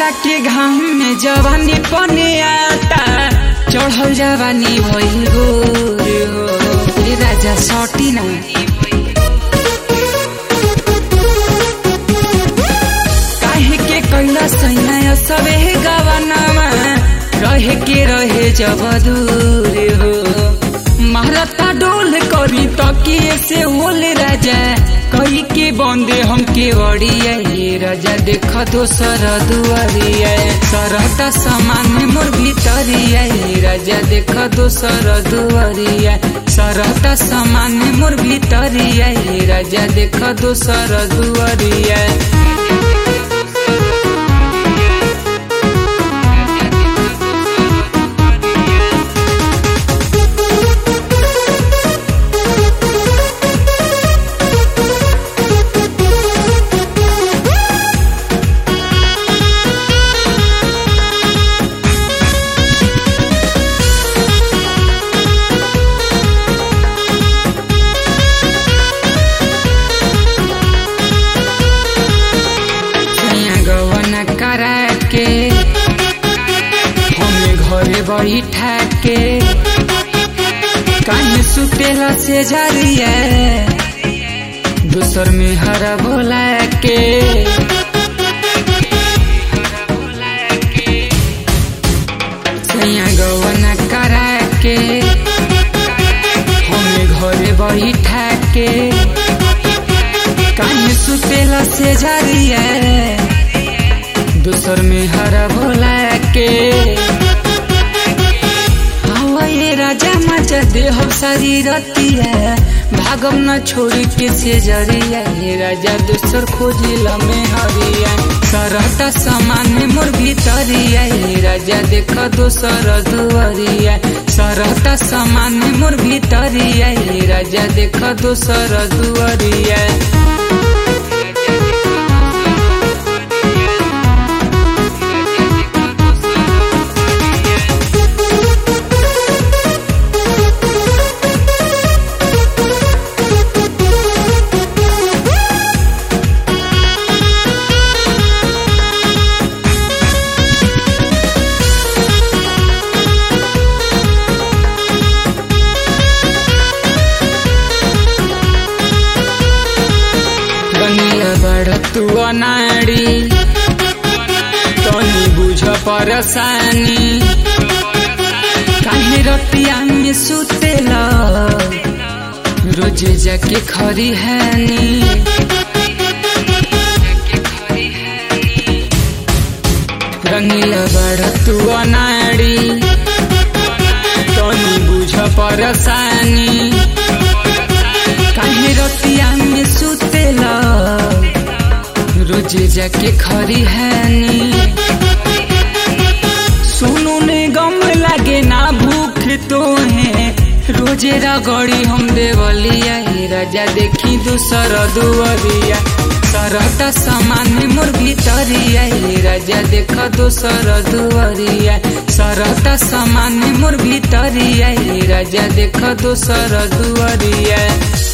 के घाम में जवानी पने आता चढ़ल जवानी भइल गोर हो ए राजा सटी ना काहे के कैला सैया सबे गवनमा रहे के रहे जब दूर हो महारता डोल करी तकिए से होल राजा कही के बंदे हमके बड़िया राजा देख दोसर दुआरिया सरहता समान मोर भीतरिया राजा देख दोसर दुआरिया सरहता समान मोर भीतरिया राजा देख दोसर दुआरिया के हमें घरे बैठा के काहे सुतेला से जारिया दूसर में हरा बोला के सैया गवना करा के हमें घरे बैठा के काहे सुतेला से जारिया दूसर में हरा भोला के हवाए राजा मचा दे हम सारी रतिया भागम न छोड़ी के से जरिया राजा दूसर खोजिला में हरिया सरहता समान मोर भीतरिया राजा देख दोसर दुआरिया सरहता समान मोर भीतरिया राजा देख दोसर दुआरिया तू अनाड़ी तनी बुझ परेशानी काहे रतिया में सुतेला रोजे जाके खरिहानी रंगीला बड़ तू अनाड़ी तनी बुझ परेशानी काहे रतिया में सुतेला रोजे जाके खरिहानी सुनो ने गम लागे ना भूख तो है रोजे रगड़ी हम देवलिया राजा देखी दूसर दुआरिया सरहता समान मोर भीतरिया राजा देख दोसर दुआरिया सरहता समान मोर भीतरिया राजा देख दोसर दुआरिया।